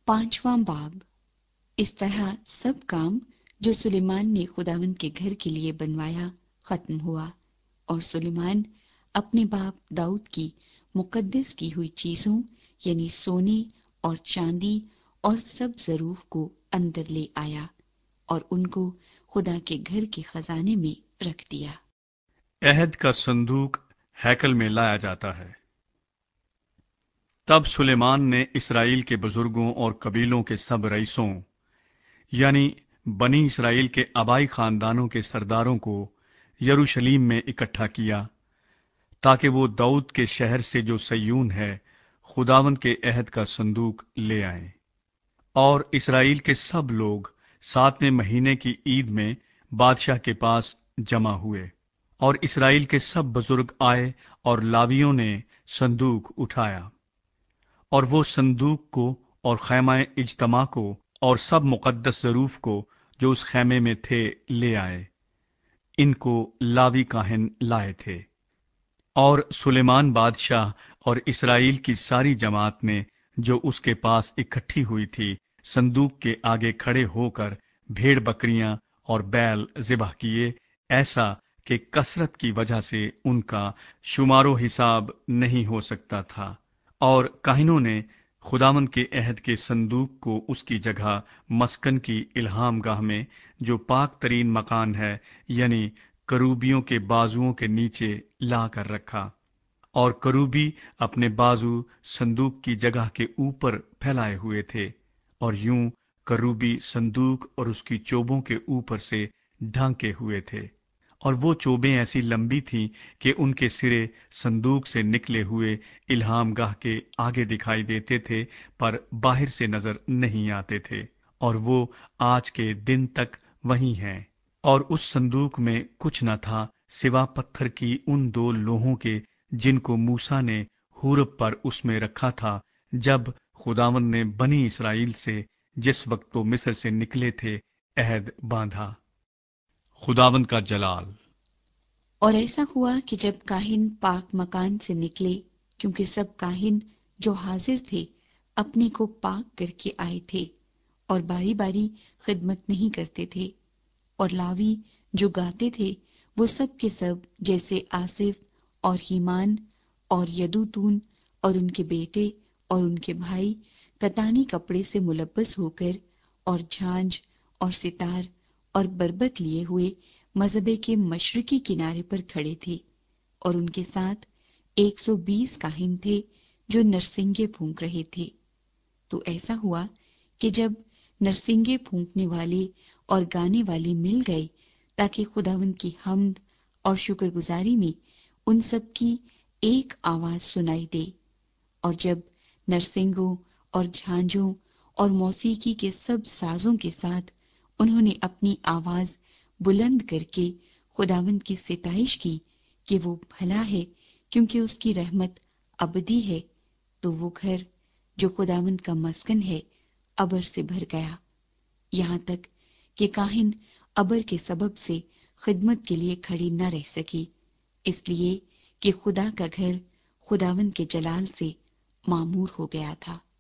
5वां बाब। इस तरह सब काम जो सुलेमान ने खुदावंद के घर के लिए बनवाया खत्म हुआ, और सुलेमान अपने बाप दाऊद की मुकद्दस की हुई चीजों यानी सोने और चांदी और सब जरूफ को अंदर ले आया और उनको खुदा के घर के खजाने में रख दिया। अहद का संदूक हैकल में लाया जाता है। तब सुलेमान ने इसराइल के बुजुर्गों और कबीलों के सब रईसों यानी बनी इसराइल के आबाई खानदानों के सरदारों को यरूशलेम में इकट्ठा किया, ताकि वो दाऊद के शहर से जो सय्यून है खुदावंद के अहद का संदूक ले आए। और इसराइल के सब लोग 7वें महीने की ईद में बादशाह के पास जमा हुए, और इसराइल के सब बुजुर्ग आए और लावियों ने संदूक उठाया, और वो संदूक को और खैमाए इज्तमा को और सब मुकद्दस ज़रूफ को जो उस खैमे में थे ले आए। इनको लावी काहिन लाए थे। और सुलेमान बादशाह और इसराइल की सारी जमात ने जो उसके पास इकट्ठी हुई थी संदूक के आगे खड़े होकर भेड़ बकरियां और बैल ज़िबह किए, ऐसा कि कसरत की वजह से उनका शुमारो हिसाब नहीं हो सकता था। और काहिनों ने खुदावंद के अहद के संदूक को उसकी जगह मस्कन की इल्हाम गाह में, जो पाक तरीन मकान है, यानी करूबियों के बाजुओं के नीचे ला कर रखा। और करूबी अपने बाजू संदूक की जगह के ऊपर फैलाए हुए थे, और यूं करूबी संदूक और उसकी चोबों के ऊपर से ढांके हुए थे। और वो चोबें ऐसी लंबी थीं कि उनके सिरे संदूक से निकले हुए इल्हाम गाह के आगे दिखाई देते थे, पर बाहर से नजर नहीं आते थे। और वो आज के दिन तक वहीं हैं। और उस संदूक में कुछ न था सिवा पत्थर की उन 2 लोहों के, जिनको मूसा ने हूरब पर उसमें रखा था, जब खुदावंद ने बनी इसराइल से जिस वक्त वो मिस्र से निकले थे अहद बांधा। खुदावंद का जलाल। और ऐसा हुआ कि जब काहिन पाक मकान से निकले, क्योंकि सब काहिन जो हाजिर थे अपने को पाक करके आए थे और बारी बारी खिदमत नहीं करते थे, और लावी जो गाते थे वो सब के सब जैसे आसिफ और हीमान और यदूतून और उनके बेटे और उनके भाई कतानी कपड़े से मुलब्बस होकर और झांझ और सितार और बरबत लिए हुए मजहबे के मशरकी किनारे पर खड़े थे। और उनके साथ 120 काहिन थे जो नरसिंगे फूंक रहे थे। तो ऐसा हुआ कि जब नरसिंगे फूंकने वाले और गाने वाले मिल गए, ताकि खुदावंद की हम्द और शुक्रगुजारी में उन सब की एक आवाज सुनाई दे, और जब नरसिंगों और झांझों और मौसीकी के सब साजों के साथ उन्होंने अपनी आवाज बुलंद करके खुदावंद की सिताइश की कि वो भला है, क्योंकि उसकी रहमत अबदी है, तो वो घर जो खुदावंद का मस्कन है अबर से भर गया, यहाँ तक कि काहिन अबर के सबब से खिदमत के लिए खड़ी न रह सकी, इसलिए कि खुदा का घर खुदावंद के जलाल से मामूर हो गया था।